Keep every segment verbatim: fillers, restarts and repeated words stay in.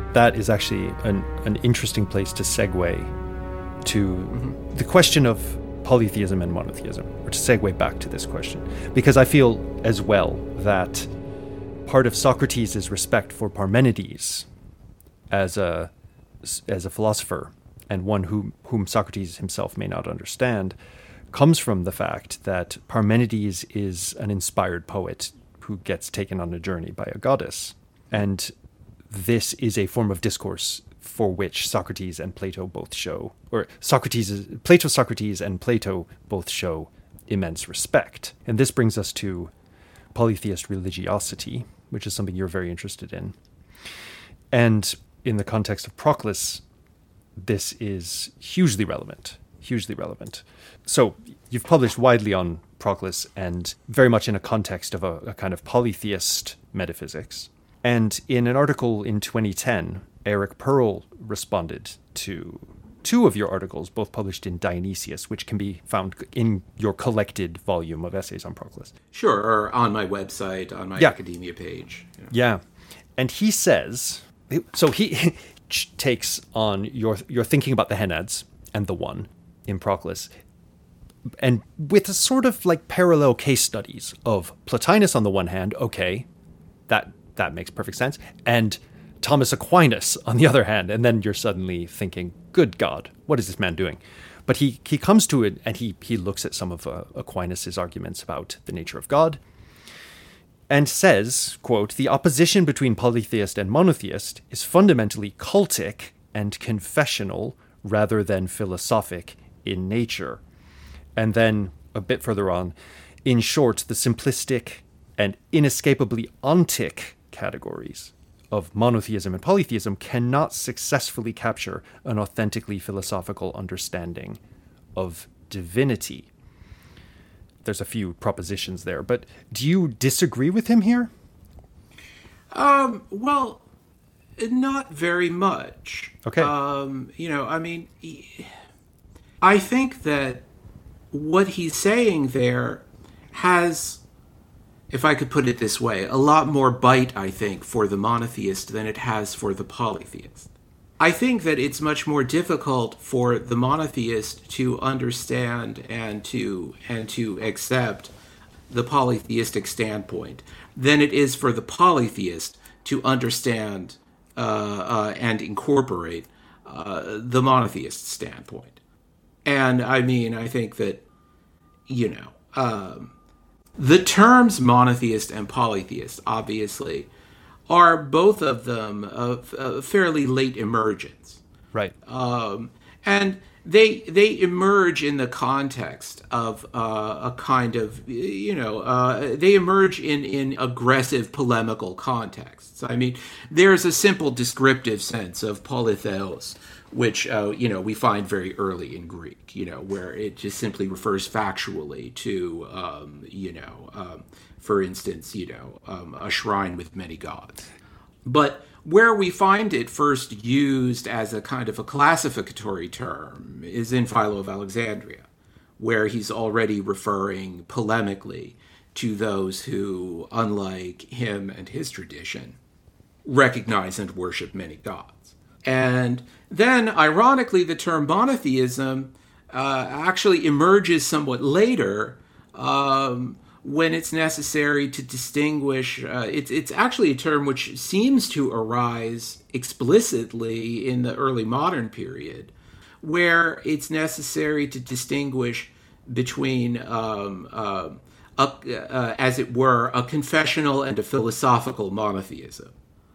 that is actually an, an interesting place to segue to mm-hmm. the question of polytheism and monotheism, or to segue back to this question, because I feel as well that part of Socrates' respect for Parmenides as a as a philosopher, and one whom, whom Socrates himself may not understand, comes from the fact that Parmenides is an inspired poet who gets taken on a journey by a goddess. And this is a form of discourse for which Socrates and Plato both show, or Socrates, Plato, Socrates, and Plato both show immense respect. And this brings us to polytheist religiosity, which is something you're very interested in. And in the context of Proclus, this is hugely relevant, hugely relevant. So you've published widely on Proclus, and very much in a context of a, a kind of polytheist metaphysics. And in an article in twenty ten, Eric Pearl responded to two of your articles, both published in Dionysius, which can be found in your collected volume of essays on Proclus. Sure, or on my website, on my yeah. academia page. Yeah. yeah. And he says, so he takes on your your thinking about the Henads and the One in Proclus, and with a sort of like parallel case studies of Plotinus on the one hand, okay, that that makes perfect sense, and Thomas Aquinas on the other hand, and then you're suddenly thinking, good God, what is this man doing? But he he comes to it, and he he looks at some of uh, Aquinas' arguments about the nature of God, and says, quote, the opposition between polytheist and monotheist is fundamentally cultic and confessional rather than philosophic in nature. And then a bit further on, in short, the simplistic and inescapably ontic categories of monotheism and polytheism cannot successfully capture an authentically philosophical understanding of divinity. There's a few propositions there, but do you disagree with him here? Um, well, not very much. Okay. Um, you know, I mean, I think that what he's saying there has, if I could put it this way, a lot more bite, I think, for the monotheist than it has for the polytheist. I think that it's much more difficult for the monotheist to understand and to and to accept the polytheistic standpoint than it is for the polytheist to understand uh, uh, and incorporate uh, the monotheist standpoint. And I mean, I think that, you know, um, the terms monotheist and polytheist, obviously, are both of them of uh, fairly late emergence. Right. Um, and they they emerge in the context of uh, a kind of, you know, uh, they emerge in, in aggressive polemical contexts. I mean, there's a simple descriptive sense of polytheos, which, uh, you know, we find very early in Greek, you know, where it just simply refers factually to, um, you know, um, for instance, you know, um, a shrine with many gods. But where we find it first used as a kind of a classificatory term is in Philo of Alexandria, where he's already referring polemically to those who, unlike him and his tradition, recognize and worship many gods. And then, ironically, the term monotheism uh, actually emerges somewhat later, um, when it's necessary to distinguish. Uh, it's it's actually a term which seems to arise explicitly in the early modern period, where it's necessary to distinguish between, um, uh, a, uh, as it were, a confessional and a philosophical monotheism.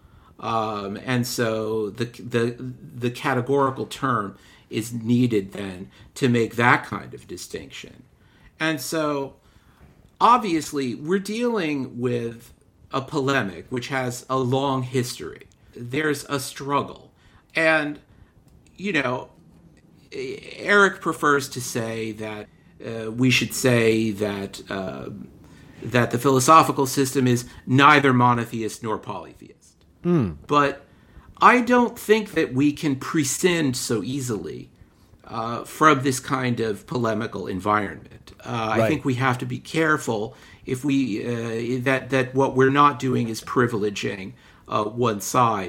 Um, and so the the the categorical term is needed then to make that kind of distinction. And so, obviously, we're dealing with a polemic which has a long history. There's a struggle. And, you know, Eric prefers to say that uh, we should say that uh, that the philosophical system is neither monotheist nor polytheist. Mm. But I don't think that we can prescind so easily uh, from this kind of polemical environment. Uh, right. I think we have to be careful if we uh, that that what we're not doing is privileging uh, one side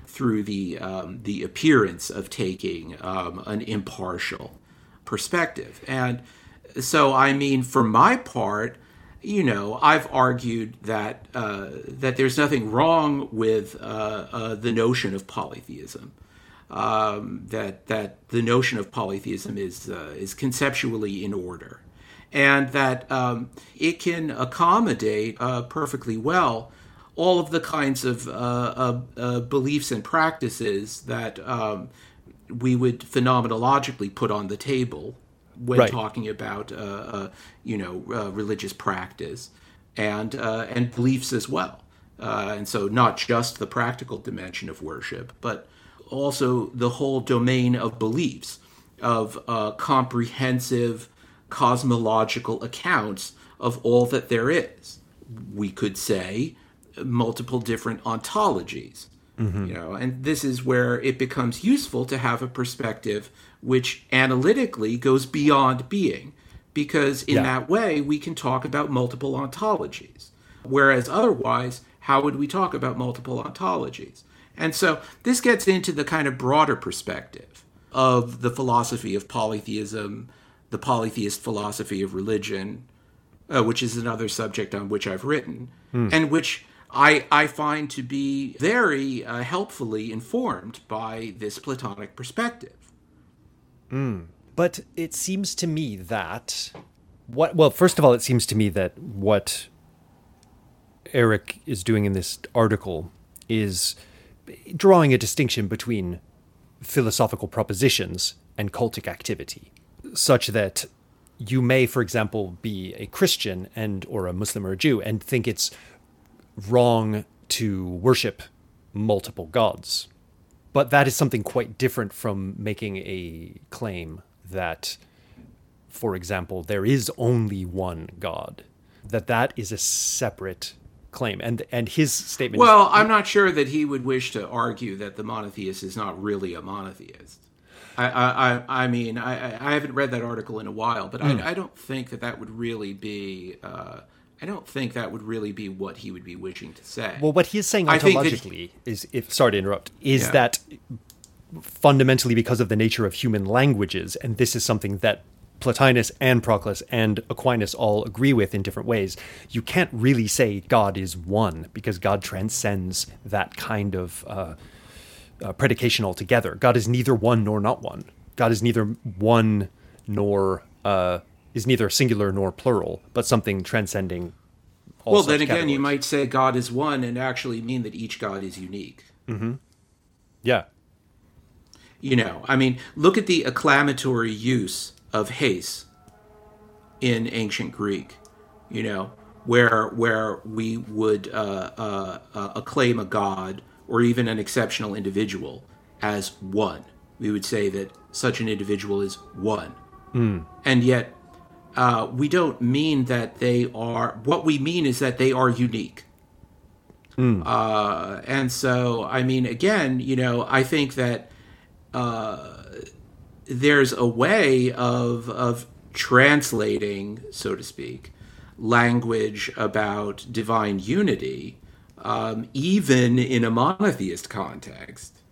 through the um, the appearance of taking um, an impartial perspective. And so, I mean, for my part, you know, I've argued that uh, that there's nothing wrong with uh, uh, the notion of polytheism. Um, that that the notion of polytheism is uh, is conceptually in order, and that um, it can accommodate uh, perfectly well all of the kinds of uh, uh, uh, beliefs and practices that um, we would phenomenologically put on the table when right. talking about uh, uh, you know uh, religious practice and uh, and beliefs as well, uh, and so not just the practical dimension of worship, but also the whole domain of beliefs, of uh, comprehensive cosmological accounts of all that there is. We could say multiple different ontologies, mm-hmm. you know, and this is where it becomes useful to have a perspective which analytically goes beyond being, because in yeah. that way we can talk about multiple ontologies. Whereas otherwise, how would we talk about multiple ontologies? And so this gets into the kind of broader perspective of the philosophy of polytheism, the polytheist philosophy of religion, uh, which is another subject on which I've written, mm. and which I, I find to be very uh, helpfully informed by this Platonic perspective. Mm. But it seems to me that what well, first of all, it seems to me that what Eric is doing in this article is drawing a distinction between philosophical propositions and cultic activity, such that you may, for example, be a Christian and or a Muslim or a Jew and think it's wrong to worship multiple gods. But that is something quite different from making a claim that, for example, there is only one God, that that is a separate claim. And and his statement well, is, I'm not sure that he would wish to argue that the monotheist is not really a monotheist. I I, I mean, I, I haven't read that article in a while, but mm. I, I don't think that that would really be... Uh, I don't think that would really be what he would be wishing to say. Well, what he's saying ontologically he, is, if sorry to interrupt, is yeah. that fundamentally because of the nature of human languages, and this is something that Plotinus and Proclus and Aquinas all agree with in different ways, you can't really say God is one, because God transcends that kind of uh, uh, predication altogether. God is neither one nor not one. God is neither one nor... Uh, is neither singular nor plural, but something transcending all Well, such then again, categories. you might say God is one and actually mean that each God is unique. Mm-hmm. Yeah. You know, I mean, look at the acclamatory use of heis in ancient Greek, you know, where where we would uh, uh, uh, acclaim a god or even an exceptional individual as one. We would say that such an individual is one. Mm. And yet, Uh, we don't mean that they are, what we mean is that they are unique. Mm. Uh, and so, I mean, again, you know, I think that uh, there's a way of, of translating, so to speak, language about divine unity, um, even in a monotheist context,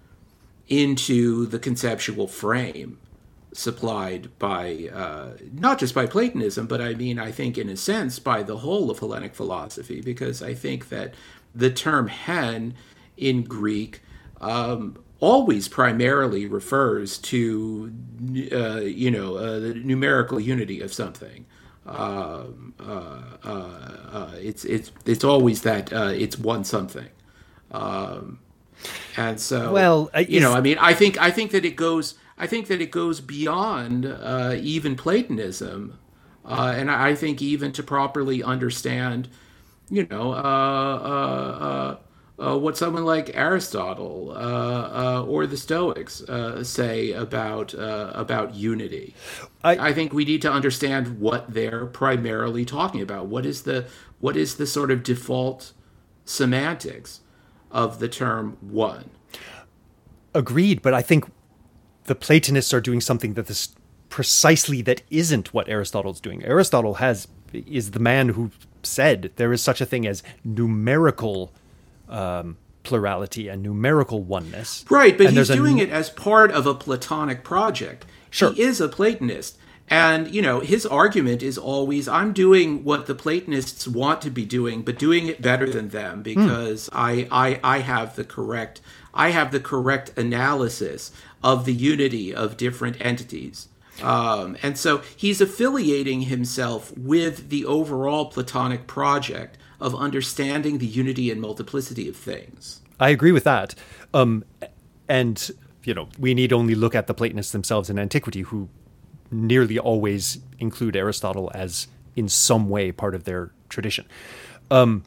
into the conceptual frame supplied by, uh, not just by Platonism, but I mean, I think in a sense by the whole of Hellenic philosophy, because I think that the term hen in Greek um, always primarily refers to, uh, you know, uh, the numerical unity of something. Um, uh, uh, uh, it's it's it's always that uh, it's one something, um, and so well, uh, you know, I mean, I think I think that it goes. I think that it goes beyond uh, even Platonism, uh, and I think even to properly understand, you know, uh, uh, uh, uh, what someone like Aristotle uh, uh, or the Stoics uh, say about uh, about unity. I, I think we need to understand what they're primarily talking about. What is the what is the sort of default semantics of the term one? Agreed, but I think the Platonists are doing something that is precisely that isn't what Aristotle's doing. Aristotle has is the man who said there is such a thing as numerical um, plurality and numerical oneness. Right, but and he's doing a... it as part of a Platonic project. Sure. He is a Platonist. And, you know, his argument is always, I'm doing what the Platonists want to be doing, but doing it better than them because mm. I, I I have the correct I have the correct analysis of the unity of different entities. Um, and so he's affiliating himself with the overall Platonic project of understanding the unity and multiplicity of things. I agree with that. Um, and, you know, we need only look at the Platonists themselves in antiquity, who nearly always include Aristotle as in some way part of their tradition. Um,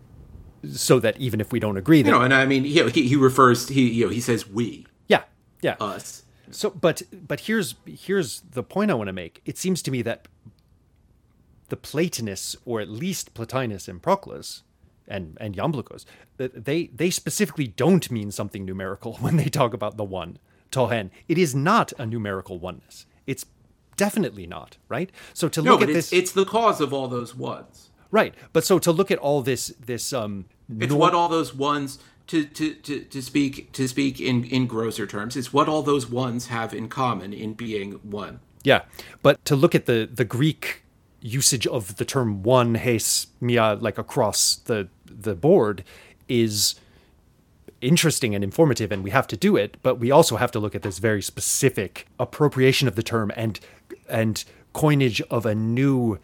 so that even if we don't agree, that, you know, and I mean, he, he refers, he, you know, he says we. Yeah, yeah. Us. So, but but here's here's the point I want to make. It seems to me that the Platonists, or at least Plotinus and Proclus, and and Iamblichus, they they specifically don't mean something numerical when they talk about the one, Tohen. It is not a numerical oneness. It's definitely not, right? So to no, look but at it's, this, it's the cause of all those ones, right? But so to look at all this, this um, it's nor- what all those ones. To, to, to, to speak to speak in, in grosser terms, it's what all those ones have in common in being one. Yeah, but to look at the, the Greek usage of the term one, hes, mia, like across the the board, is interesting and informative, and we have to do it. But we also have to look at this very specific appropriation of the term and and coinage of a new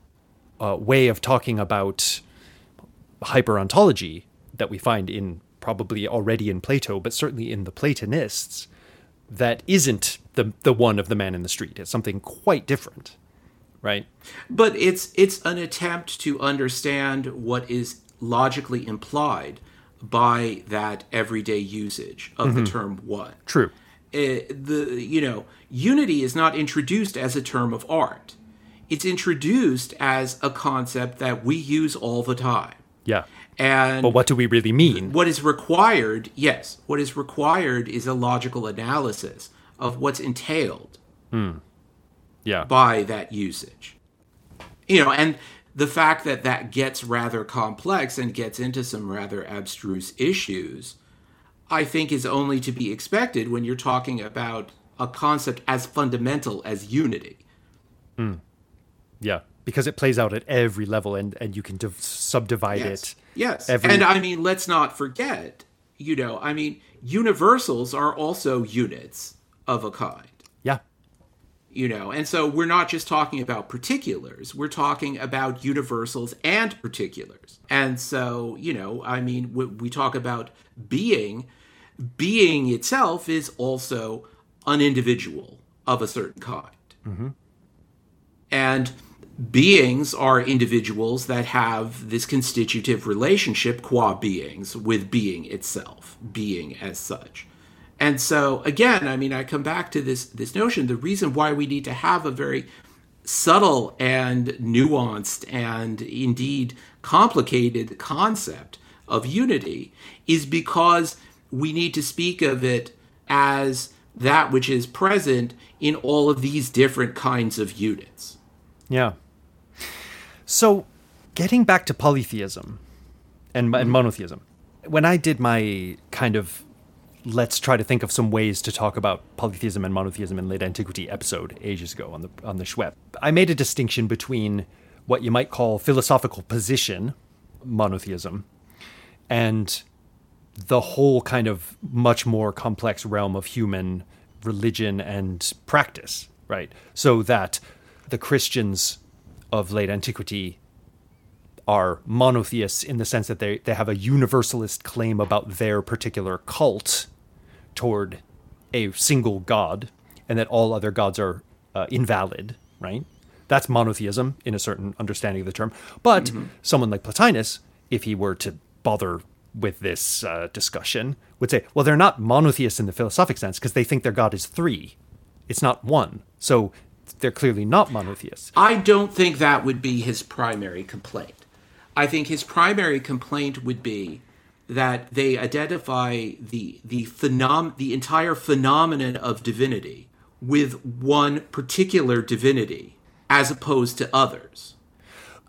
uh, way of talking about hyperontology that we find in probably already in Plato, but certainly in the Platonists, that isn't the the one of the man in the street. It's something quite different, right? But it's it's an attempt to understand what is logically implied by that everyday usage of mm-hmm. the term one. True. Uh, the you know, unity is not introduced as a term of art. It's introduced as a concept that we use all the time. Yeah. And but what do we really mean? What is required, yes, what is required is a logical analysis of what's entailed mm. yeah. by that usage. You know, and the fact that that gets rather complex and gets into some rather abstruse issues, I think is only to be expected when you're talking about a concept as fundamental as unity. Mm. Yeah. Because it plays out at every level, and, and you can div- subdivide yes. it. Yes. Every... And I mean, let's not forget, you know, I mean, universals are also units of a kind. Yeah. You know, and so we're not just talking about particulars, we're talking about universals and particulars. And so, you know, I mean, when we talk about being, being itself is also an individual of a certain kind. Mm-hmm. And beings are individuals that have this constitutive relationship qua beings with being itself, being as such. And so, again, I mean, I come back to this this notion, the reason why we need to have a very subtle and nuanced and indeed complicated concept of unity is because we need to speak of it as that which is present in all of these different kinds of units. Yeah. So, getting back to polytheism and, and monotheism, when I did my kind of let's try to think of some ways to talk about polytheism and monotheism in late antiquity episode ages ago on the on the Schwepp, I made a distinction between what you might call philosophical position, monotheism, and the whole kind of much more complex realm of human religion and practice, right? So that the Christians of late antiquity are monotheists in the sense that they, they have a universalist claim about their particular cult toward a single god, and that all other gods are uh, invalid, right? That's monotheism in a certain understanding of the term. But mm-hmm. someone like Plotinus, if he were to bother with this uh, discussion, would say, well, they're not monotheists in the philosophic sense because they think their god is three. It's not one. So they're clearly not monotheists. I don't think that would be his primary complaint. I think his primary complaint would be that they identify the the phenom- the entire phenomenon of divinity with one particular divinity as opposed to others.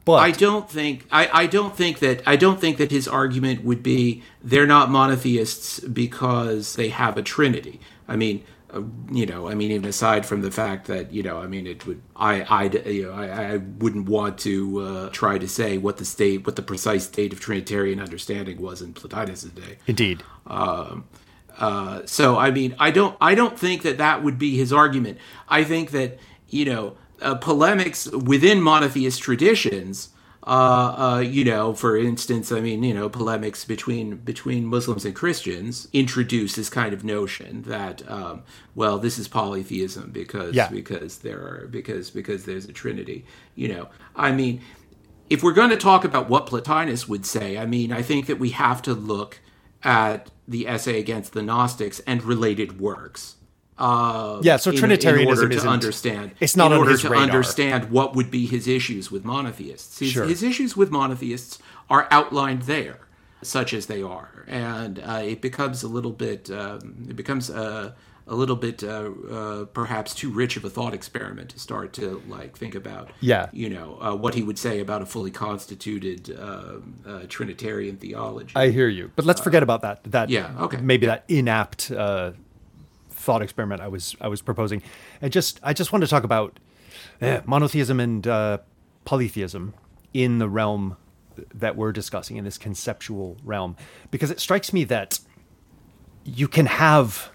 But I don't think I, I don't think that I don't think that his argument would be they're not monotheists because they have a trinity. I mean, uh, you know, I mean, even aside from the fact that you know, I mean, it would I I you know I, I wouldn't want to uh, try to say what the state what the precise state of Trinitarian understanding was in Plotinus' day. Indeed. Um, uh, so I mean, I don't I don't think that that would be his argument. I think that you know. Uh, polemics within monotheist traditions, uh, uh, you know, for instance, I mean, you know, polemics between between Muslims and Christians introduce this kind of notion that, um, well, this is polytheism because yeah. because there are because because there's a trinity. You know, I mean, if we're going to talk about what Plotinus would say, I mean, I think that we have to look at the essay against the Gnostics and related works. Uh, yeah, so in, Trinitarianism in order to isn't, understand, it's not in on order his to radar. understand what would be his issues with monotheists. His, sure. his issues with monotheists are outlined there, such as they are, and uh, it becomes a little bit, um, it becomes a, a little bit, uh, uh, perhaps too rich of a thought experiment to start to like think about. Yeah. you know uh, what he would say about a fully constituted uh, uh, Trinitarian theology. I hear you, but let's forget uh, about that. That yeah, okay, maybe that inapt. Uh, thought experiment I was I was proposing. I just I just want to talk about eh, monotheism and uh, polytheism in the realm that we're discussing, in this conceptual realm, because it strikes me that you can have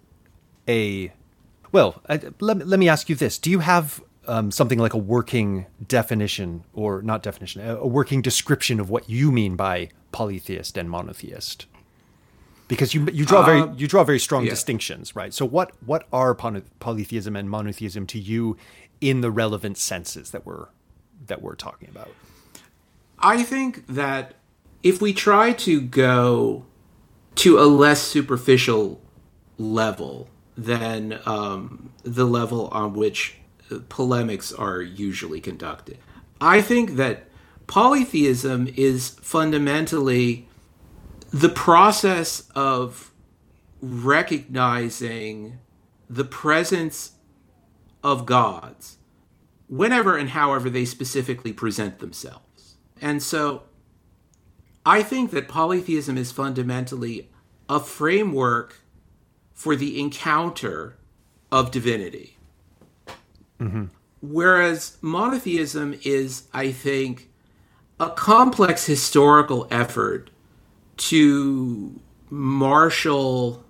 a well. I, let let me ask you this: do you have um, something like a working definition, or not definition, a, a working description of what you mean by polytheist and monotheist? Because you you draw very you draw very strong yeah. distinctions, right? So what what are polytheism and monotheism to you in the relevant senses that we're that we're talking about? I think that if we try to go to a less superficial level than um, the level on which polemics are usually conducted, I think that polytheism is fundamentally the process of recognizing the presence of gods whenever and however they specifically present themselves. And so I think that polytheism is fundamentally a framework for the encounter of divinity. Mm-hmm. Whereas monotheism is, I think, a complex historical effort to marshal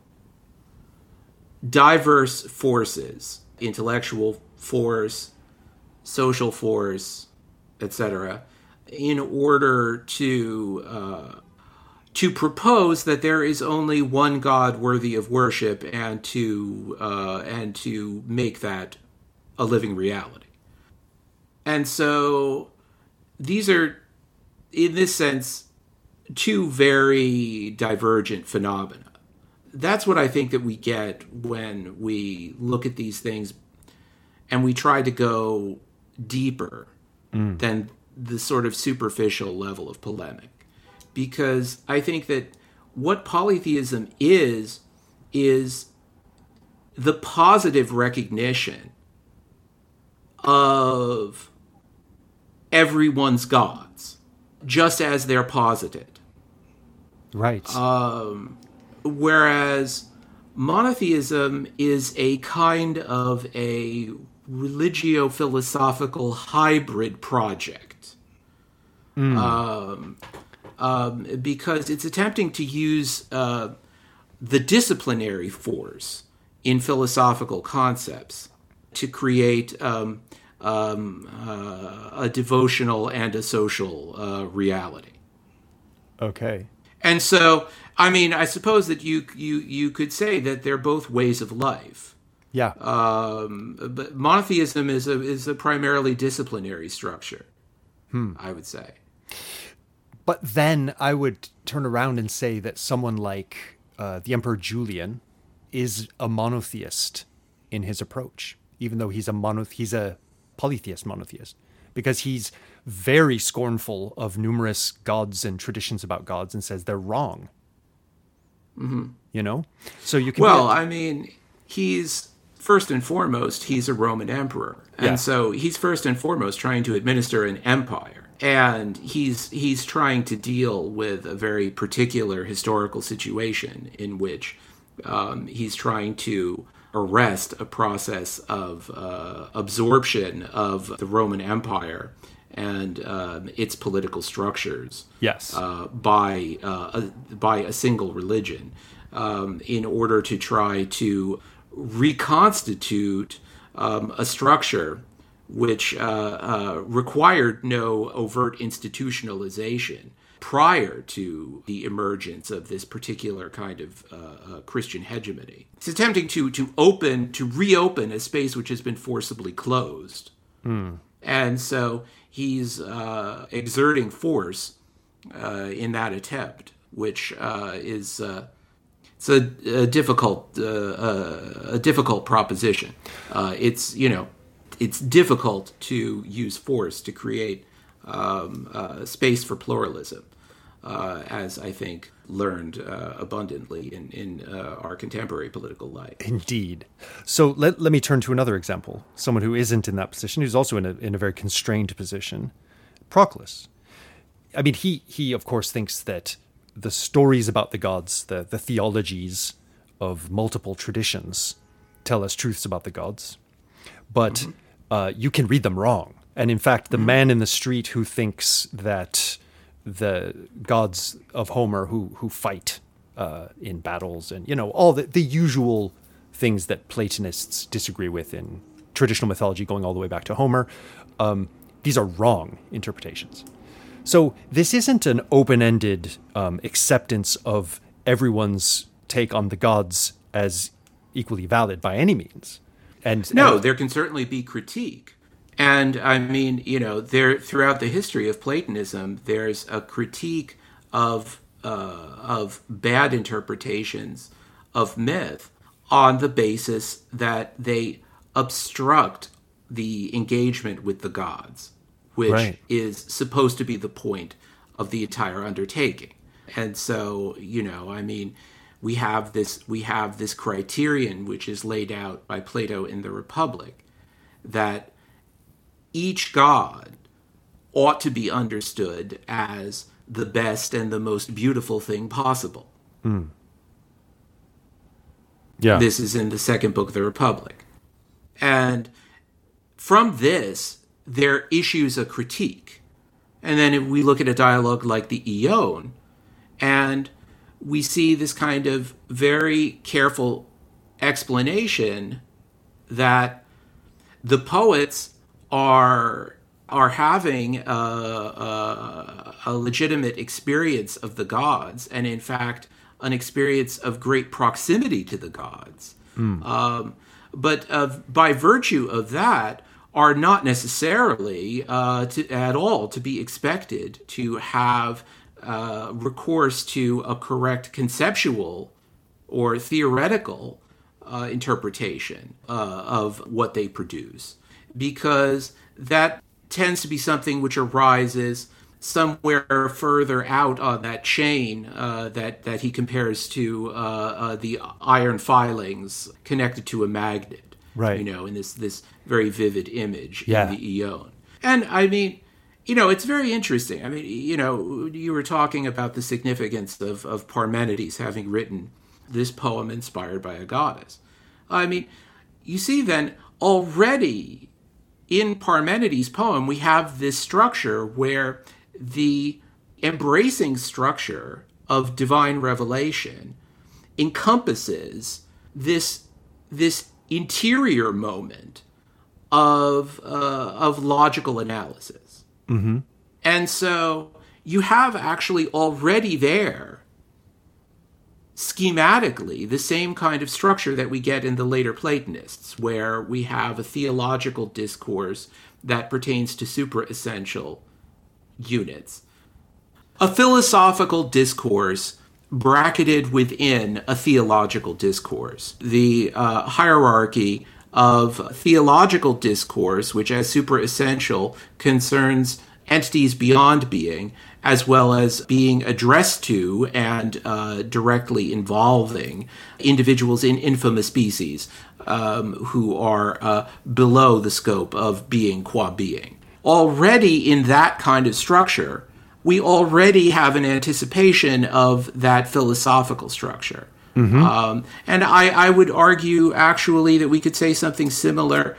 diverse forces, intellectual force, social force, et cetera, in order to uh, to propose that there is only one God worthy of worship, and to uh, and to make that a living reality. And so these are, in this sense, two very divergent phenomena. That's what I think that we get when we look at these things and we try to go deeper mm. than the sort of superficial level of polemic. Because I think that what polytheism is, is the positive recognition of everyone's gods, just as they're posited. Right. Um, whereas monotheism is a kind of a religio-philosophical hybrid project. Mm. Um, um, because it's attempting to use uh, the disciplinary force in philosophical concepts to create um, um, uh, a devotional and a social uh, reality. Okay. And so, I mean, I suppose that you you you could say that they're both ways of life. Yeah. Um, but monotheism is a is a primarily disciplinary structure, hmm. I would say. But then I would turn around and say that someone like uh, the Emperor Julian is a monotheist in his approach, even though he's a mono he's a polytheist monotheist, because he's very scornful of numerous gods and traditions about gods and says they're wrong. Mm-hmm. You know? So you can... Well, I mean, he's, first and foremost, he's a Roman emperor. And yeah. so he's first and foremost trying to administer an empire. and he's he's trying to deal with a very particular historical situation in which um, he's trying to arrest a process of uh, absorption of the Roman Empire and uh, its political structures. Yes, uh, by uh, a, by a single religion, um, in order to try to reconstitute um, a structure which uh, uh, required no overt institutionalization prior to the emergence of this particular kind of uh, uh, Christian hegemony. It's attempting to to open, to reopen a space which has been forcibly closed. Mm. And so he's uh, exerting force uh, in that attempt, which uh, is uh, it's a, a difficult uh, uh, a difficult proposition. Uh, it's you know it's difficult to use force to create um, uh, space for pluralism, uh, as I think learned uh, abundantly in, in uh, our contemporary political life. Indeed. So let, let me turn to another example, someone who isn't in that position, who's also in a, in a very constrained position, Proclus. I mean, he, he of course, thinks that the stories about the gods, the, the theologies of multiple traditions tell us truths about the gods, but mm-hmm. uh, you can read them wrong. And in fact, the mm-hmm. man in the street who thinks that the gods of Homer who who fight uh, in battles and, you know, all the, the usual things that Platonists disagree with in traditional mythology going all the way back to Homer, um, these are wrong interpretations. So this isn't an open-ended um, acceptance of everyone's take on the gods as equally valid by any means. And No, and, there can certainly be critique. And I mean, you know, there throughout the history of Platonism, there's a critique of uh, of bad interpretations of myth on the basis that they obstruct the engagement with the gods, which right. is supposed to be the point of the entire undertaking. And so, you know, I mean, we have this we have this criterion which is laid out by Plato in the Republic, that each god ought to be understood as the best and the most beautiful thing possible. Mm. Yeah. This is in the second book of the Republic. And from this, there issues a critique. And then if we look at a dialogue like the Aeon, and we see this kind of very careful explanation that the poets are are having a, a, a legitimate experience of the gods, and in fact, an experience of great proximity to the gods. Mm. Um, but uh, by virtue of that, are not necessarily uh, to, at all to be expected to have uh, recourse to a correct conceptual or theoretical uh, interpretation uh, of what they produce, because that tends to be something which arises somewhere further out on that chain uh, that, that he compares to uh, uh, the iron filings connected to a magnet, right? You know, in this, this very vivid image yeah. in the Aeon. And I mean, you know, it's very interesting. I mean, you know, you were talking about the significance of, of Parmenides having written this poem inspired by a goddess. I mean, you see then already in Parmenides' poem, we have this structure where the embracing structure of divine revelation encompasses this, this interior moment of, uh, of logical analysis. Mm-hmm. And so you have actually already there, schematically, the same kind of structure that we get in the later Platonists, where we have a theological discourse that pertains to super-essential units. A philosophical discourse bracketed within a theological discourse. The uh, hierarchy of theological discourse, which as super-essential concerns entities beyond being, as well as being addressed to and uh, directly involving individuals in infima species um, who are uh, below the scope of being qua being. already in that kind of structure, we already have an anticipation of that philosophical structure. Mm-hmm. Um, and I, I would argue, actually, that we could say something similar.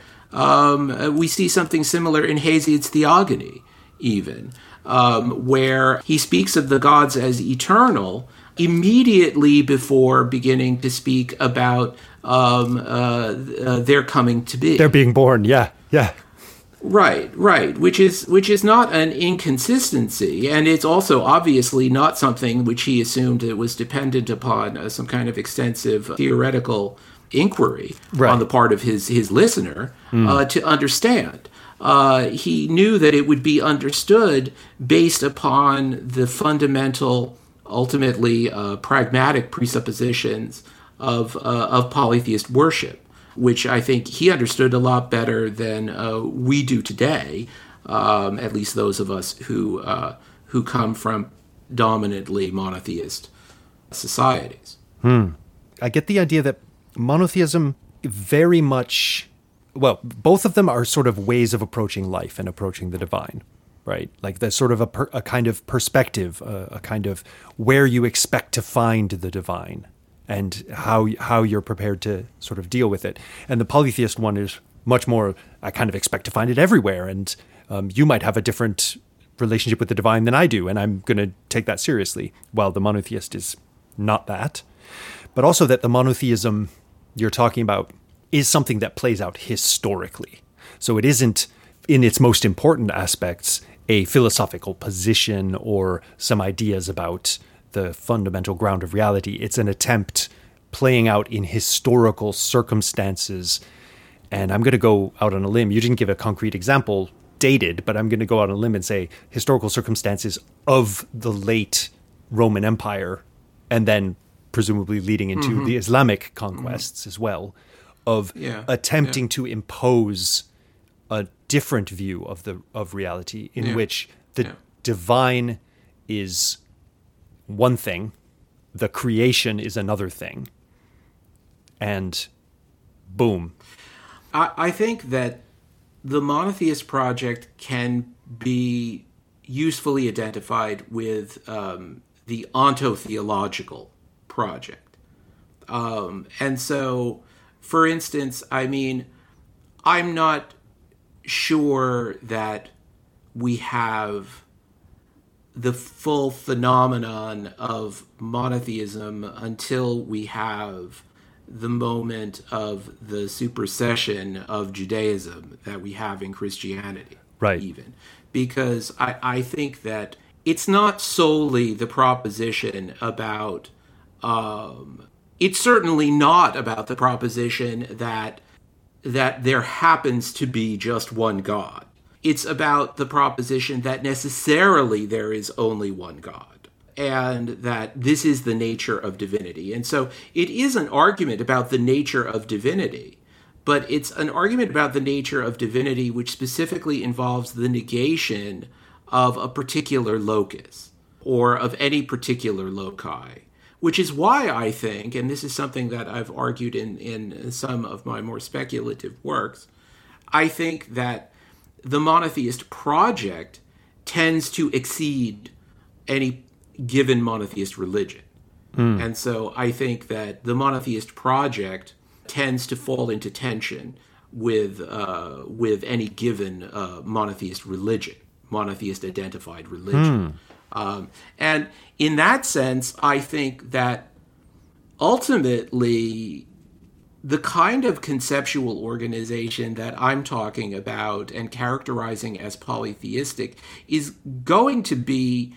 Um, we see something similar in Hesiod's Theogony, even, um, where he speaks of the gods as eternal immediately before beginning to speak about um, uh, uh, their coming to be. They're being born, yeah, yeah. Right, right, which is which is not an inconsistency, and it's also obviously not something which he assumed that was dependent upon uh, some kind of extensive theoretical inquiry right. on the part of his his listener mm. uh, to understand. Uh, he knew that it would be understood based upon the fundamental, ultimately uh, pragmatic presuppositions of uh, of polytheist worship, which I think he understood a lot better than uh, we do today, um, at least those of us who uh, who come from dominantly monotheist societies. Hmm. I get the idea that monotheism very much, well, both of them are sort of ways of approaching life and approaching the divine, right? Like there's sort of a, per, a kind of perspective, a, a kind of where you expect to find the divine, and how how you're prepared to sort of deal with it. And the polytheist one is much more, I kind of expect to find it everywhere, and um, you might have a different relationship with the divine than I do, and I'm going to take that seriously, while the monotheist is not that. But also that the monotheism you're talking about is something that plays out historically. So it isn't, in its most important aspects, a philosophical position or some ideas about the fundamental ground of reality. It's an attempt playing out in historical circumstances. And I'm going to go out on a limb. You didn't give a concrete example, dated, but I'm going to go out on a limb and say historical circumstances of the late Roman Empire, and then presumably leading into mm-hmm. the Islamic conquests mm-hmm. as well, of yeah. attempting yeah. to impose a different view of the of reality in yeah. which the yeah. divine is one thing, the creation is another thing, and boom. I, I think that the monotheist project can be usefully identified with um, the ontotheological project. Um, and so, for instance, I mean, I'm not sure that we have the full phenomenon of monotheism until we have the moment of the supersession of Judaism that we have in Christianity. Right. Even. Because I, I think that it's not solely the proposition about, um, it's certainly not about the proposition that that there happens to be just one God. It's about the proposition that necessarily there is only one God, and that this is the nature of divinity. And so it is an argument about the nature of divinity, but it's an argument about the nature of divinity which specifically involves the negation of a particular locus or of any particular loci, which is why I think, and this is something that I've argued in, in some of my more speculative works, I think that the monotheist project tends to exceed any given monotheist religion. Mm. And so I think that the monotheist project tends to fall into tension with uh, with any given uh, monotheist religion, monotheist identified religion. Mm. Um, and in that sense, I think that ultimately the kind of conceptual organization that I'm talking about and characterizing as polytheistic is going to be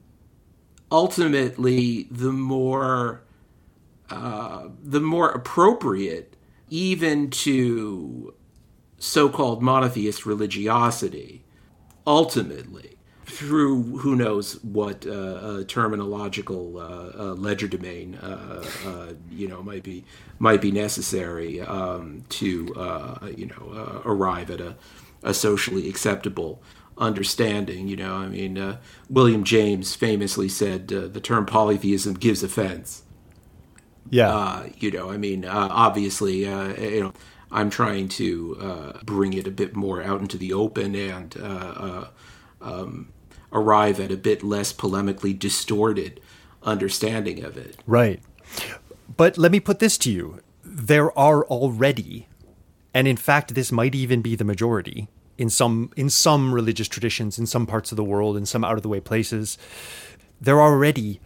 ultimately the more uh, the more appropriate even to so-called monotheist religiosity, ultimately, through who knows what uh, uh, terminological uh, uh, legerdemain uh, uh, you know might be might be necessary um, to uh, you know uh, arrive at a, a socially acceptable understanding. You know, I mean, uh, William James famously said uh, the term polytheism gives offense. Yeah. Uh, you know, I mean, uh, obviously, uh, you know, I'm trying to uh, bring it a bit more out into the open and uh, uh, um, arrive at a bit less polemically distorted understanding of it. Right. But let me put this to you. There are already, and in fact, this might even be the majority in some in some religious traditions, in some parts of the world, in some out-of-the-way places, there are already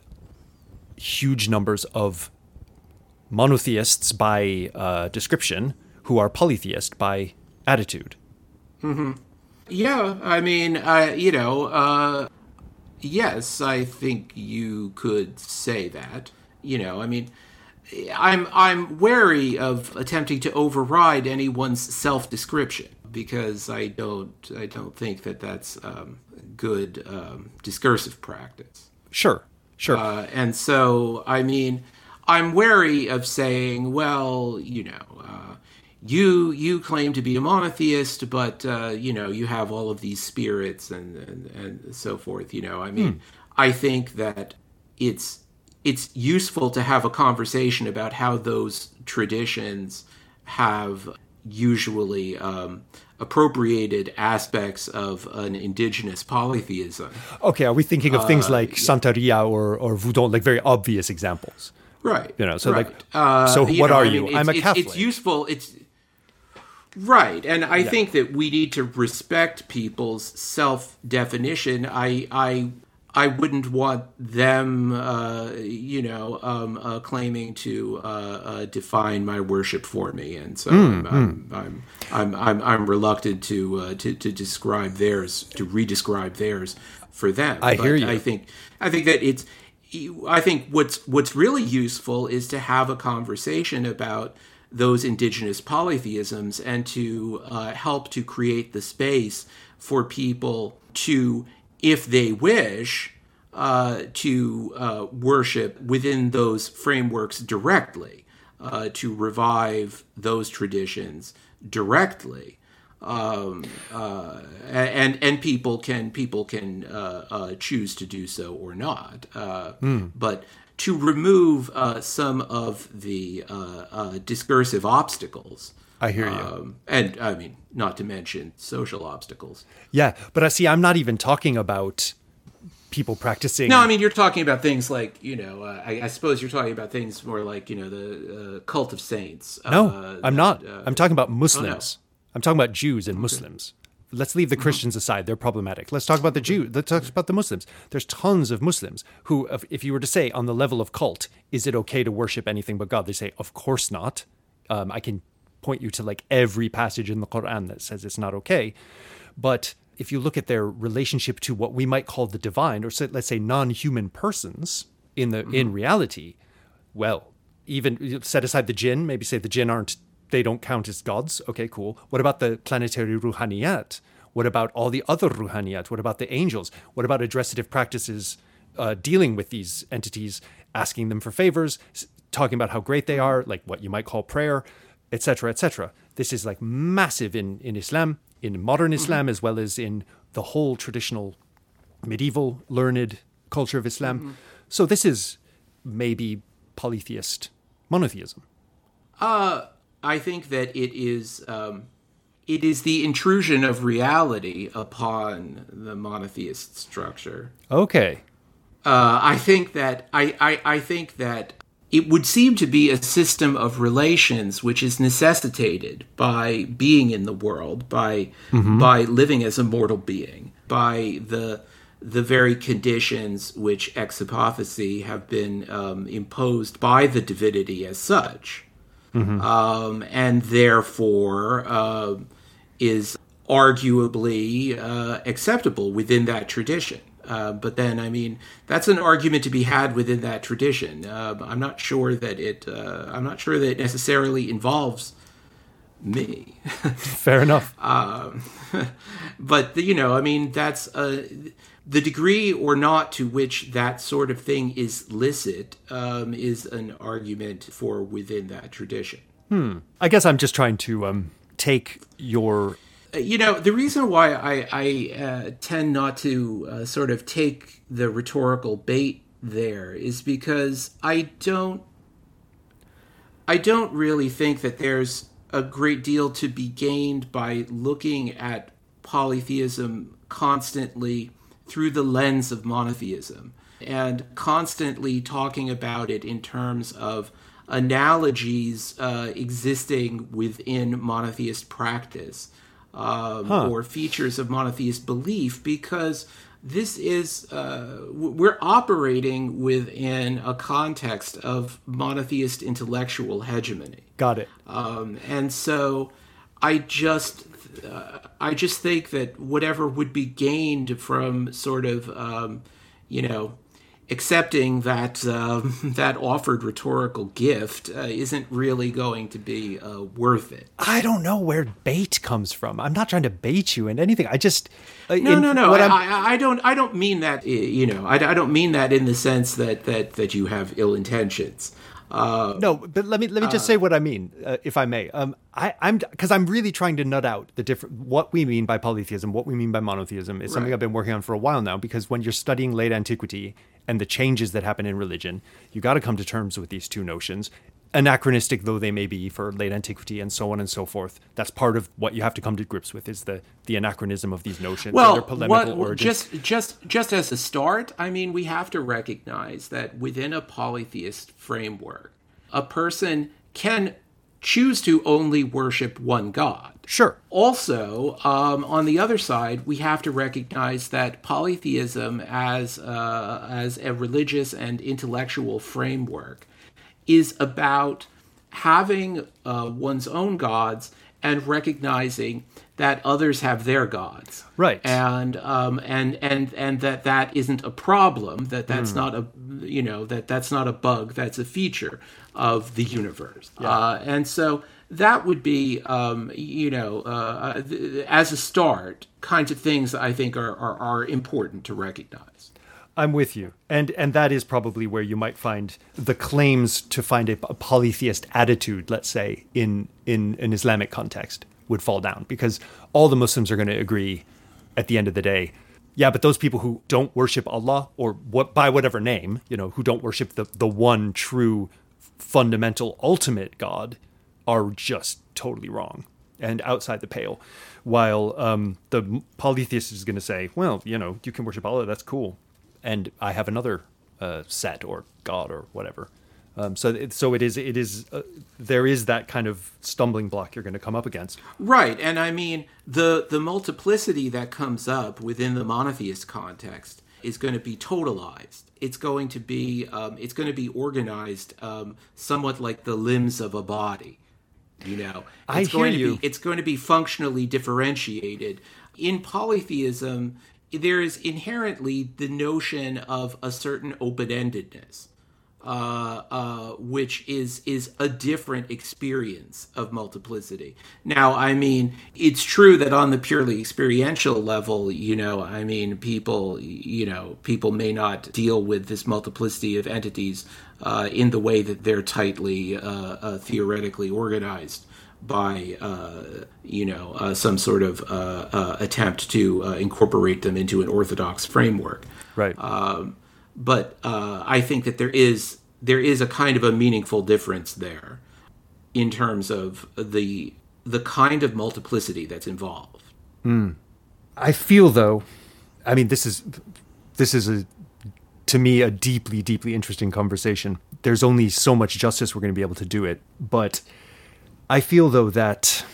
huge numbers of monotheists by uh, description who are polytheist by attitude. Mm-hmm. Yeah, I mean, uh, you know, uh, yes, I think you could say that. You know, I mean, I'm I'm wary of attempting to override anyone's self-description because I don't I don't think that that's um, good um, discursive practice. Sure, sure. Uh, and so, I mean, I'm wary of saying, well, you know, uh, you you claim to be a monotheist, but uh, you know, you have all of these spirits and and, and so forth. You know, I mean, hmm. I think that it's. It's useful to have a conversation about how those traditions have usually um, appropriated aspects of an indigenous polytheism. Okay, are we thinking of things uh, like Santeria or, or Voodoo, like very obvious examples? Right. You know, so right. like, uh, so you what know, are I you? mean, I'm a it's, Catholic. It's useful. It's right, and I yeah. think that we need to respect people's self-definition. I I. I wouldn't want them, uh, you know, um, uh, claiming to uh, uh, define my worship for me, and so mm, I'm, mm. I'm, I'm, I'm, I'm reluctant to, uh, to to describe theirs, to redescribe theirs for them. I but hear you. I think I think that it's. I think what's what's really useful is to have a conversation about those indigenous polytheisms and to uh, help to create the space for people to, if they wish, uh, to uh, worship within those frameworks directly, uh, to revive those traditions directly, um, uh, and and people can people can uh, uh, choose to do so or not. Uh, mm. But to remove uh, some of the uh, uh, discursive obstacles. I hear you. Um, and, I mean, not to mention social obstacles. Yeah, but I see, I'm not even talking about people practicing... No, I mean, you're talking about things like, you know, uh, I, I suppose you're talking about things more like, you know, the uh, cult of saints. No, uh, I'm that, not. Uh, I'm talking about Muslims. Oh, no. I'm talking about Jews and okay. Muslims. Let's leave the Christians aside. They're problematic. Let's talk about the Jews. Let's talk about the Muslims. There's tons of Muslims who, if you were to say on the level of cult, is it okay to worship anything but God? They say, of course not. Um, I can point you to like every passage in the Quran that says it's not okay. But if you look at their relationship to what we might call the divine, or say, let's say non-human persons in the mm-hmm. in reality, well, even set aside the jinn, maybe say the jinn aren't, they don't count as gods. Okay, cool. What about the planetary ruhaniyat? What about all the other ruhaniyat? What about the angels? What about addressative practices uh, dealing with these entities, asking them for favors, talking about how great they are, like what you might call prayer, et cetera, et cetera. This is like massive in, in Islam, in modern Islam, mm-hmm. as well as in the whole traditional medieval learned culture of Islam. Mm-hmm. So this is maybe polytheist monotheism. Uh, I think that it is um, it is the intrusion of reality upon the monotheist structure. Okay. Uh, I think that I, I, I think that it would seem to be a system of relations which is necessitated by being in the world, by mm-hmm. by living as a mortal being, by the the very conditions which ex hypothesi have been um, imposed by the divinity as such, mm-hmm. um, and therefore uh, is arguably uh, acceptable within that tradition. Uh, but then, I mean, that's an argument to be had within that tradition. Uh, I'm not sure that it. Uh, I'm not sure that it necessarily involves me. Fair enough. um, but you know, I mean, that's uh, the degree or not to which that sort of thing is licit um, is an argument for within that tradition. Hmm. I guess I'm just trying to um, take your. You know, the reason why I, I uh, tend not to uh, sort of take the rhetorical bait there is because I don't, I don't really think that there's a great deal to be gained by looking at polytheism constantly through the lens of monotheism and constantly talking about it in terms of analogies uh, existing within monotheist practice um, huh. or features of monotheist belief, because this is, uh, we're operating within a context of monotheist intellectual hegemony. Got it. Um, and so I just, uh, I just think that whatever would be gained from sort of, um, you know, accepting that um, that offered rhetorical gift uh, isn't really going to be uh, worth it. I don't know where bait comes from. I'm not trying to bait you in anything. I just uh, no, no, no. I, I, I don't. I don't mean that. You know, I, I don't mean that in the sense that that that you have ill intentions. Uh, no, but let me let me just uh, say what I mean, uh, if I may. Um, I, I'm because I'm really trying to nut out the different what we mean by polytheism, what we mean by monotheism. Is something right. I've been working on for a while now. Because when you're studying late antiquity and the changes that happen in religion, you got to come to terms with these two notions, anachronistic though they may be for late antiquity and so on and so forth. That's part of what you have to come to grips with is the the anachronism of these notions. Well, their polemical what, origins. just just just as a start, I mean, we have to recognize that within a polytheist framework, a person can choose to only worship one God. Sure. Also, um, on the other side, we have to recognize that polytheism as uh, as a religious and intellectual framework is about having uh, one's own gods and recognizing that others have their gods, right? And um, and and and that that isn't a problem. That that's mm. not a you know that that's not a bug. That's a feature of the universe. Yeah. Uh, and so that would be um, you know uh, as a start, kinds of things that I think are, are are important to recognize. I'm with you. And and that is probably where you might find the claims to find a, a polytheist attitude, let's say, in, in an Islamic context would fall down. Because all the Muslims are going to agree at the end of the day, yeah, but those people who don't worship Allah or what by whatever name, you know, who don't worship the, the one true fundamental ultimate God are just totally wrong and outside the pale. While um, the polytheist is going to say, well, you know, you can worship Allah, that's cool. And I have another uh, set or God or whatever. Um, so, it, so it is. It is. Uh, there is that kind of stumbling block you're going to come up against. Right, and I mean the the multiplicity that comes up within the monotheist context is going to be totalized. It's going to be. Um, it's going to be organized um, somewhat like the limbs of a body. You know, it's I going hear to you. Be, it's going to be functionally differentiated in polytheism. There is inherently the notion of a certain open-endedness, uh, uh, which is is a different experience of multiplicity. Now, I mean, it's true that on the purely experiential level, you know, I mean, people, you know, people may not deal with this multiplicity of entities uh, in the way that they're tightly uh, uh, theoretically organized by, uh, you know, uh, some sort of uh, uh, attempt to uh, incorporate them into an orthodox framework. Right. Um, but uh, I think that there is there is a kind of a meaningful difference there in terms of the the kind of multiplicity that's involved. Mm. I feel, though, I mean, this is this is a to me a deeply, deeply interesting conversation. There's only so much justice we're going to be able to do it, but I feel, though, that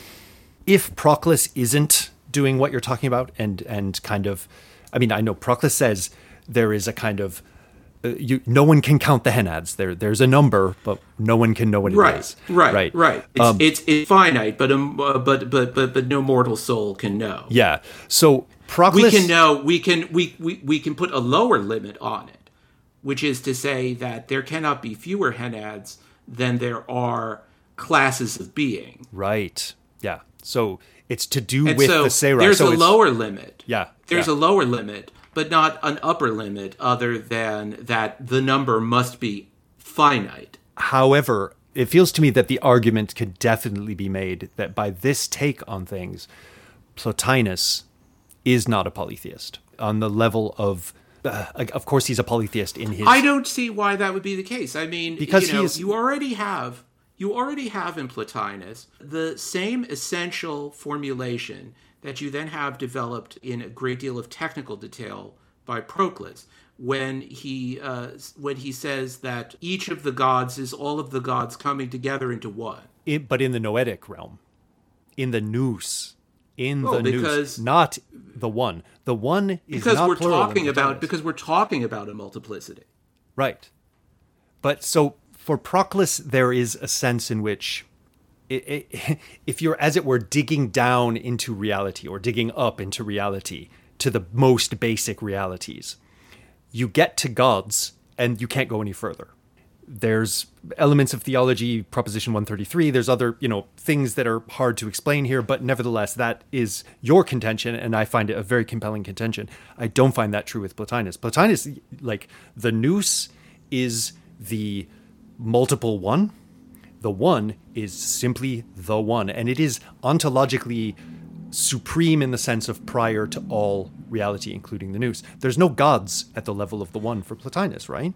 if Proclus isn't doing what you're talking about and and kind of, I mean, I know Proclus says there is a kind of, uh, you no one can count the henads. There, There's a number, but no one can know what it right, is. Right, right, right. It's, um, it's, it's finite, but, um, uh, but but but but no mortal soul can know. Yeah. So Proclus, we can know. We can we, we we can put a lower limit on it, which is to say that there cannot be fewer henads than there are classes of being. Right. Yeah. So it's to do and with so the Sarai. There's so a lower limit. Yeah. There's yeah. a lower limit, but not an upper limit other than that the number must be finite. However, it feels to me that the argument could definitely be made that by this take on things, Plotinus is not a polytheist on the level of Uh, of course, he's a polytheist in his. I don't see why that would be the case. I mean, because you know, he is... you already have you already have in Plotinus the same essential formulation that you then have developed in a great deal of technical detail by Proclus, when he uh, when he says that each of the gods is all of the gods coming together into one. It, but in the noetic realm, in the nous, in well, the nous, not the one. The one is because not we're plural talking in about because we're talking about a multiplicity. Right. But so for Proclus, there is a sense in which it, it, if you're, as it were, digging down into reality or digging up into reality to the most basic realities, you get to gods and you can't go any further. There's elements of theology, Proposition one thirty-three. There's other, you know, things that are hard to explain here, but nevertheless, that is your contention, and I find it a very compelling contention. I don't find that true with Plotinus. Plotinus, like, the nous is the multiple one. The one is simply the one, and it is ontologically supreme in the sense of prior to all reality, including the nous. There's no gods at the level of the one for Plotinus, right?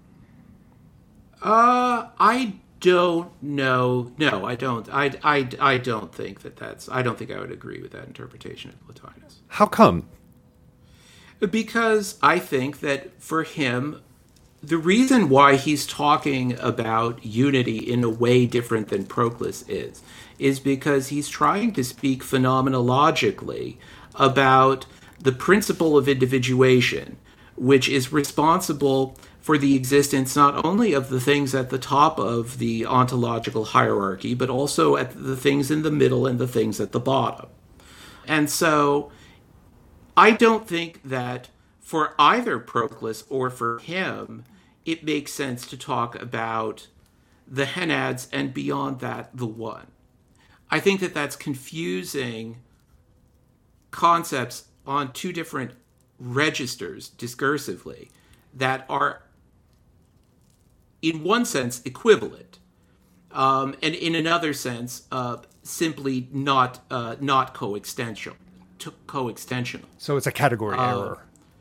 Uh, I don't know. No, I don't. I, I, I don't think that that's... I don't think I would agree with that interpretation of Plotinus. How come? Because I think that for him, the reason why he's talking about unity in a way different than Proclus is, is because he's trying to speak phenomenologically about the principle of individuation, which is responsible for the existence not only of the things at the top of the ontological hierarchy, but also at the things in the middle and the things at the bottom. And so I don't think that for either Proclus or for him, it makes sense to talk about the henads and beyond that, the one. I think that that's confusing concepts on two different registers discursively that are, in one sense, equivalent, um, and in another sense, uh, simply not uh, not coextensional. coextensional. So it's a category uh, error.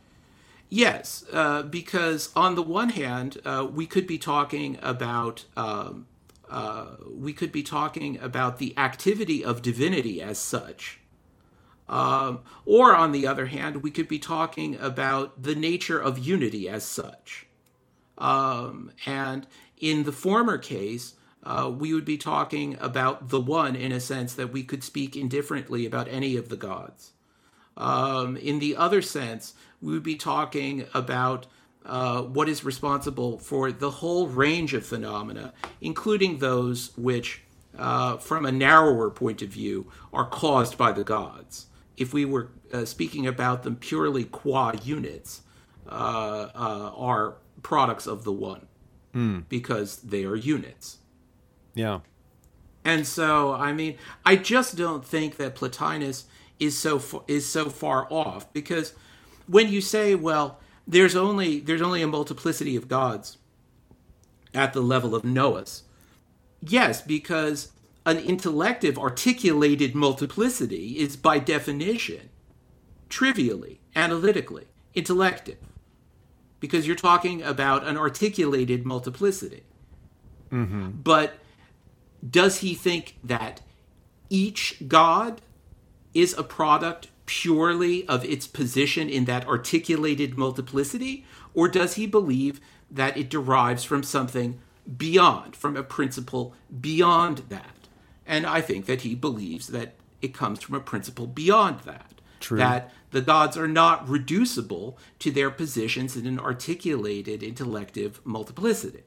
Yes, uh, because on the one hand, uh, we could be talking about um, uh, we could be talking about the activity of divinity as such, um, or on the other hand, we could be talking about the nature of unity as such. Um, and in the former case, uh, we would be talking about the one in a sense that we could speak indifferently about any of the gods. Um, in the other sense, we would be talking about uh, what is responsible for the whole range of phenomena, including those which, uh, from a narrower point of view, are caused by the gods. If we were uh, speaking about them purely qua units, uh, uh, are products of the one, mm. because they are units. Yeah. And so, I mean, I just don't think that Plotinus is so fa- is so far off, because when you say, well, there's only there's only a multiplicity of gods at the level of nous, yes, because an intellective, articulated multiplicity is by definition, trivially, analytically, intellective, because you're talking about an articulated multiplicity. Mm-hmm. But does he think that each god is a product purely of its position in that articulated multiplicity? Or does he believe that it derives from something beyond, from a principle beyond that? And I think that he believes that it comes from a principle beyond that. True. That the gods are not reducible to their positions in an articulated intellective multiplicity.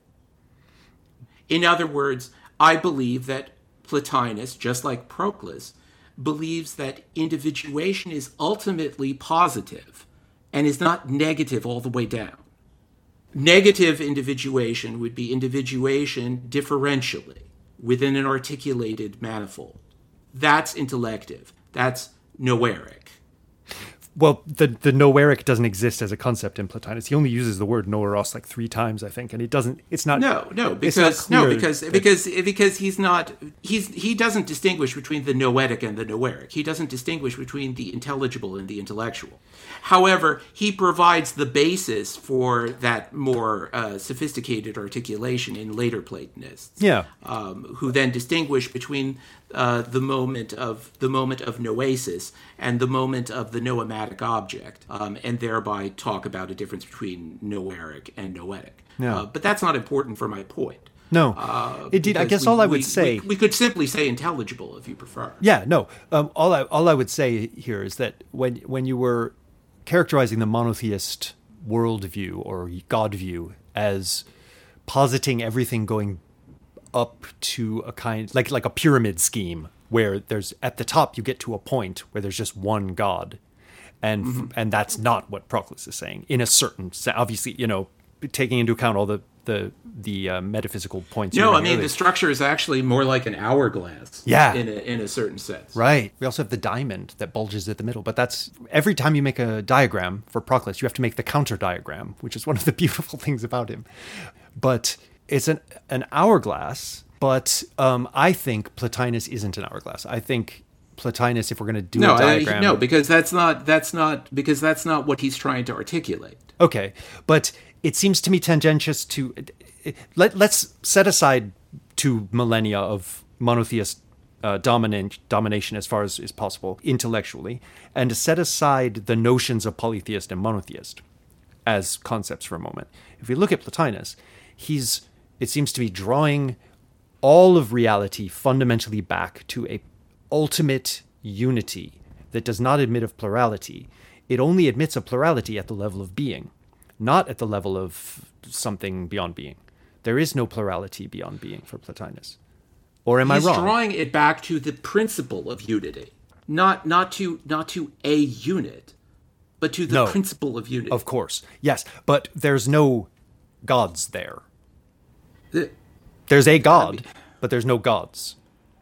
In other words, I believe that Plotinus, just like Proclus, believes that individuation is ultimately positive and is not negative all the way down. Negative individuation would be individuation differentially within an articulated manifold. That's intellective. That's noeric. Well, the the noeric doesn't exist as a concept in Plotinus. He only uses the word noeros like three times, I think, and it doesn't. It's not. No, no, because no, because that, because because he's not. He's he doesn't distinguish between the noetic and the noeric. He doesn't distinguish between the intelligible and the intellectual. However, he provides the basis for that more uh, sophisticated articulation in later Platonists. Yeah, um, who then distinguish between uh, the moment of the moment of noesis and the moment of the noematic object, um, and thereby talk about a difference between noeric and noetic. Yeah. Uh, but that's not important for my point. No, uh, indeed. I guess we, all I would we, say we, we could simply say intelligible if you prefer. Yeah, no. Um, all I all I would say here is that when when you were characterizing the monotheist worldview or God view as positing everything going up to a kind like like a pyramid scheme where there's at the top you get to a point where there's just one God, and mm-hmm. and that's not what Proclus is saying in a certain sense. Obviously, you know, taking into account all the the the uh, metaphysical points. No, I mean earlier. The structure is actually more like an hourglass. Yeah, in a, in a certain sense. Right. We also have the diamond that bulges at the middle, but that's every time you make a diagram for Proclus, you have to make the counter diagram, which is one of the beautiful things about him. But it's an an hourglass. But um, I think Plotinus isn't an hourglass. I think Plotinus, if we're going to do no, a diagram, I, no, because that's not that's not because that's not what he's trying to articulate. Okay, but it seems to me tendentious to let let's set aside two millennia of monotheist uh, dominant domination as far as is possible intellectually, and to set aside the notions of polytheist and monotheist as concepts for a moment. If we look at Plotinus, he's it seems to be drawing all of reality fundamentally back to a ultimate unity that does not admit of plurality. It only admits of plurality at the level of being, not at the level of something beyond being. There is no plurality beyond being for Plotinus. Or am He's I wrong? He's drawing it back to the principle of unity, not not to not to a unit, but to the no, principle of unity. Of course, yes, but there's no gods there. The, There's a god, I mean, but there's no gods.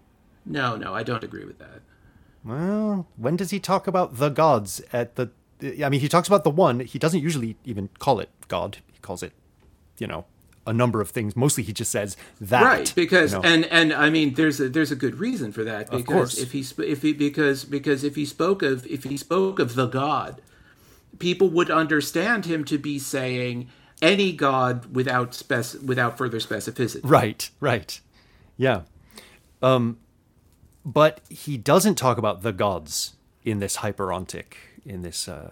No, no, I don't agree with that. Well, when does he talk about the gods at the... I mean, he talks about the one. He doesn't usually even call it God. He calls it, you know, a number of things. Mostly he just says that. Right, because... You know. And, and I mean, there's a, there's a good reason for that. Because of course. If he, if he, because, because if he spoke of if he spoke of the God, people would understand him to be saying... any god without spec- without further specificity. Right, right. Yeah. Um, but he doesn't talk about the gods in this hyperontic, in this uh,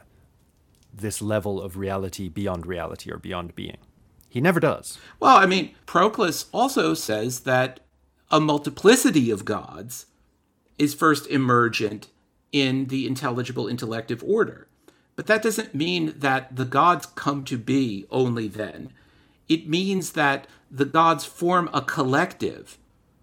this level of reality beyond reality or beyond being. He never does. Well, I mean, Proclus also says that a multiplicity of gods is first emergent in the intelligible intellective order. But that doesn't mean that the gods come to be only then. It means that the gods form a collective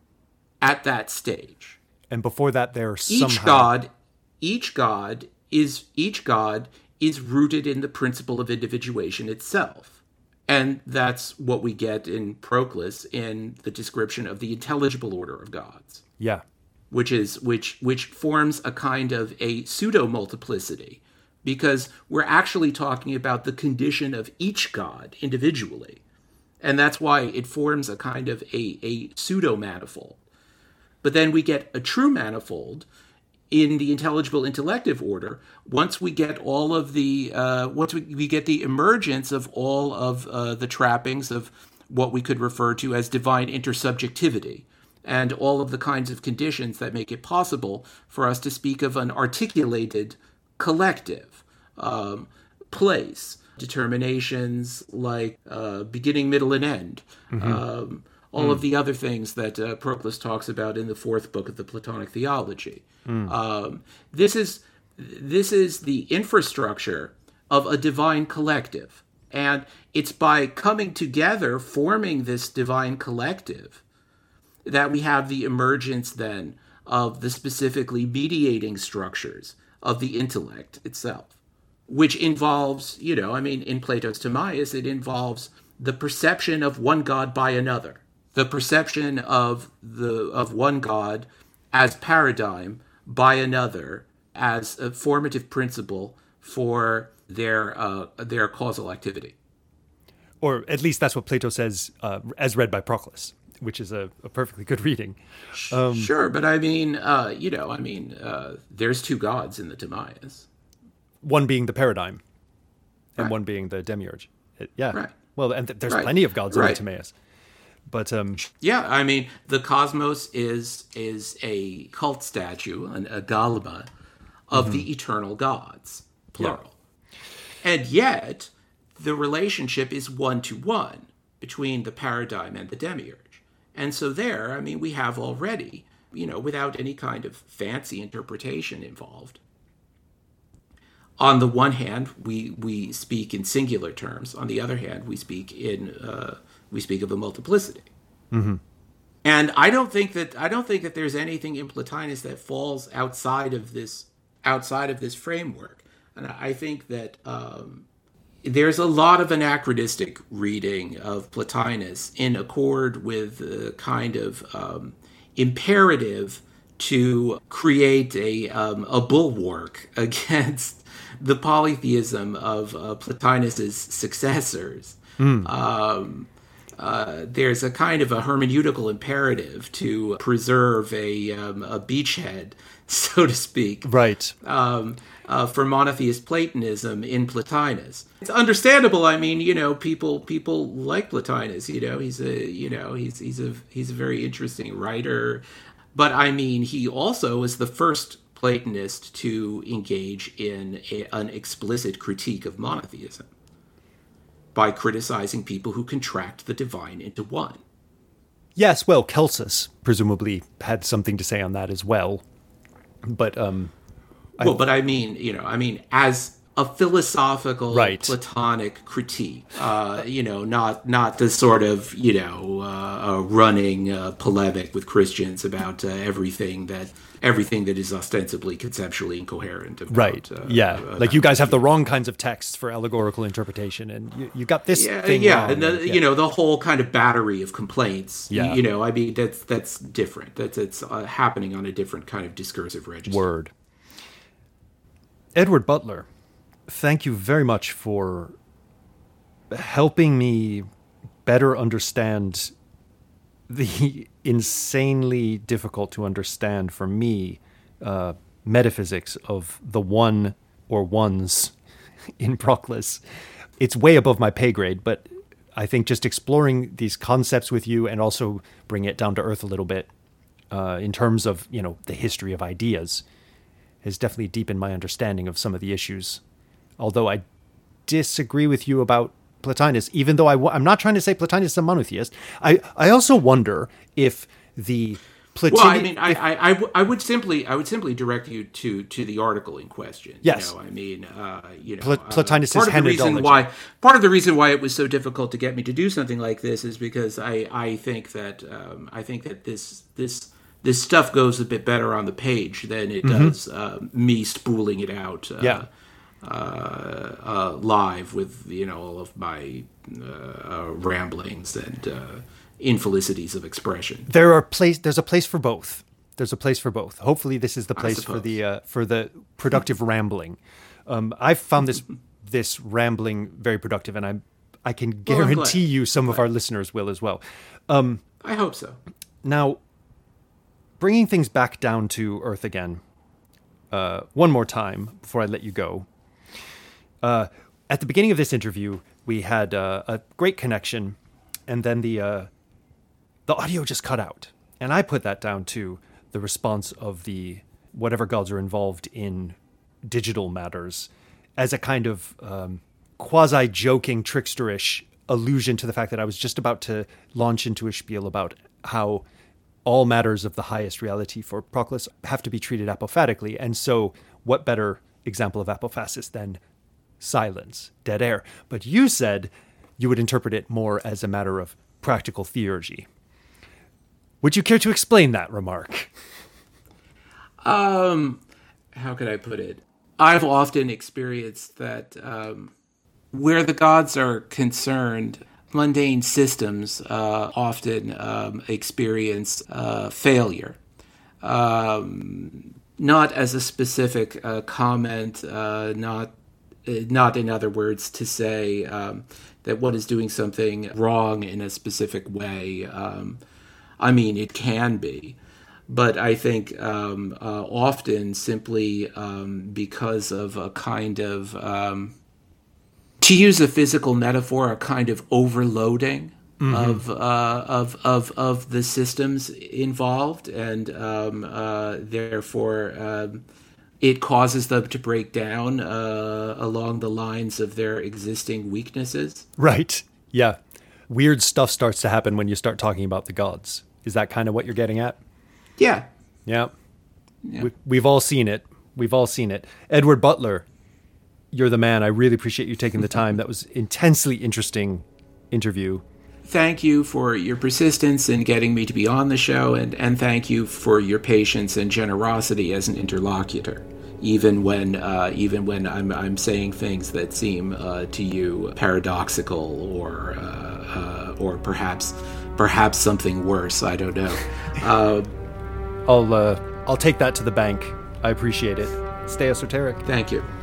at that stage. And before that, they're each somehow... god, each god is each god is rooted in the principle of individuation itself, and that's what we get in Proclus in the description of the intelligible order of gods. Yeah, which is which which forms a kind of a pseudo multiplicity. Because we're actually talking about the condition of each god individually. And that's why it forms a kind of a, a pseudo-manifold. But then we get a true manifold in the intelligible intellective order once we get all of the, uh, once we, we get the emergence of all of uh, the trappings of what we could refer to as divine intersubjectivity, and all of the kinds of conditions that make it possible for us to speak of an articulated collective, um, place, determinations like uh, beginning, middle, and end, mm-hmm. um, all mm. of the other things that uh, Proclus talks about in the fourth book of the Platonic Theology. Mm. Um, this is this is the infrastructure of a divine collective, and it's by coming together, forming this divine collective, that we have the emergence then of the specifically mediating structures of the intellect itself, which involves, you know, I mean, in Plato's Timaeus, it involves the perception of one god by another, the perception of the of one god as paradigm by another, as a formative principle for their uh, their causal activity. Or at least that's what Plato says, uh, as read by Proclus, which is a, a perfectly good reading. Um, sure, but I mean, uh, you know, I mean, uh, there's two gods in the Timaeus. One being the paradigm, and right. one being the demiurge. It, yeah. Right. Well, and th- there's right. plenty of gods right. in the Timaeus. But um, yeah, I mean, the cosmos is is a cult statue, an agalma, of mm-hmm. the eternal gods, plural. Yeah. And yet, the relationship is one-to-one between the paradigm and the demiurge. And so there, I mean, we have already, you know, without any kind of fancy interpretation involved. On the one hand, we, we speak in singular terms. On the other hand, we speak in uh, we speak of a multiplicity. Mm-hmm. And I don't think that I don't think that there's anything in Plotinus that falls outside of this outside of this framework. And I think that um, there's a lot of anachronistic reading of Plotinus in accord with the kind of um, imperative to create a um, a bulwark against the polytheism of uh, Plotinus's successors. Mm. Um, uh, there's a kind of a hermeneutical imperative to preserve a um, a beachhead, so to speak, right? Um, uh, for monotheist Platonism in Plotinus. It's understandable. I mean, you know, people people like Plotinus. You know, he's a you know he's he's a he's a very interesting writer. But I mean, he also is the first Platonist to engage in a, an explicit critique of monotheism by criticizing people who contract the divine into one. Yes, well, Celsus presumably had something to say on that as well. But um, well, I, but I mean, you know, I mean, as a philosophical, right. Platonic critique, uh, you know, not not the sort of, you know, uh, uh, running uh, polemic with Christians about uh, everything that everything that is ostensibly conceptually incoherent. About, right. Uh, yeah. Uh, like you guys have the wrong kinds of texts for allegorical interpretation, and you, you got this yeah, thing yeah, wrong. and the, yeah. you know, the whole kind of battery of complaints. Yeah. You know, I mean, that's that's different. That's it's uh, happening on a different kind of discursive register. Word. Edward Butler, thank you very much for helping me better understand the insanely difficult to understand for me uh, metaphysics of the one or ones in Proclus. It's way above my pay grade, but I think just exploring these concepts with you and also bring it down to earth a little bit uh, in terms of, you know, the history of ideas has definitely deepened my understanding of some of the issues. Although I disagree with you about Plotinus, even though I w- I'm not trying to say Plotinus is a monotheist. I, I also wonder if the Plotinian... Well, I mean, I, I, I, w- I would simply I would simply direct you to, to the article in question. Yes. You know, I mean, uh, you know, Pl- Plotinus' uh, part of the reason Henodology. why part of the reason why it was so difficult to get me to do something like this is because I, I think that um, I think that this this this stuff goes a bit better on the page than it Mm-hmm. does uh, me spooling it out. Uh, Yeah. Uh, uh, live with, you know, all of my uh, uh, ramblings and uh, infelicities of expression. There are place. There's a place for both. There's a place for both. Hopefully, this is the I place for suppose. the uh, for the productive rambling. Um, I've found this this rambling very productive, and I'm I can Well, I'm guarantee glad. you some of our listeners will as well. Um, I hope so. Now, bringing things back down to earth again, uh, one more time before I let you go. Uh, at the beginning of this interview, we had uh, a great connection, and then the uh, the audio just cut out. And I put that down to the response of the whatever gods are involved in digital matters as a kind of um, quasi-joking, tricksterish allusion to the fact that I was just about to launch into a spiel about how all matters of the highest reality for Proclus have to be treated apophatically. And so what better example of apophasis than silence, dead air. But you said you would interpret it more as a matter of practical theurgy. Would you care to explain that remark? Um, how could I put it? I've often experienced that um, where the gods are concerned, mundane systems uh, often um, experience uh, failure. Um, not as a specific uh, comment, uh, not not, in other words, to say um, that one is doing something wrong in a specific way. Um, I mean, it can be. But I think um, uh, often simply um, because of a kind of, um, to use a physical metaphor, a kind of overloading mm-hmm. of, uh, of of of the systems involved, and um, uh, therefore um, it causes them to break down uh, along the lines of their existing weaknesses. Right. Yeah. Weird stuff starts to happen when you start talking about the gods. Is that kind of what you're getting at? Yeah. Yeah. yeah. We, we've all seen it. We've all seen it. Edward Butler, you're the man. I really appreciate you taking the time. That was intensely interesting interview. Thank you for your persistence in getting me to be on the show, and, and thank you for your patience and generosity as an interlocutor, even when uh, even when I'm I'm saying things that seem uh, to you paradoxical or uh, uh, or perhaps perhaps something worse. I don't know. Uh, I'll uh, I'll take that to the bank. I appreciate it. Stay esoteric. Thank you.